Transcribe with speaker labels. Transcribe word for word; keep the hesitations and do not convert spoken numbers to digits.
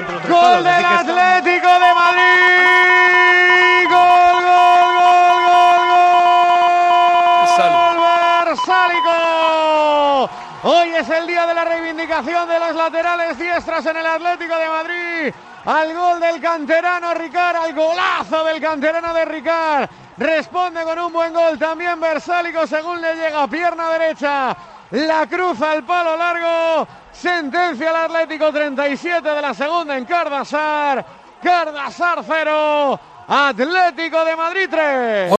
Speaker 1: entre los tres
Speaker 2: Gol
Speaker 1: palos.
Speaker 2: del
Speaker 1: Así que
Speaker 2: Atlético de Madrid. Gol, gol, gol, gol, gol. Versálico. Hoy es el día de la reivindicación de los laterales diestros en el Atlético de Madrid. Al gol del canterano Ricard, al golazo del canterano de Ricard. Responde con un buen gol también Versálico según le llega, pierna derecha. La cruza al palo largo. Sentencia al Atlético, treinta y siete de la segunda en Cardasar. Cardasar cero. Atlético de Madrid tres.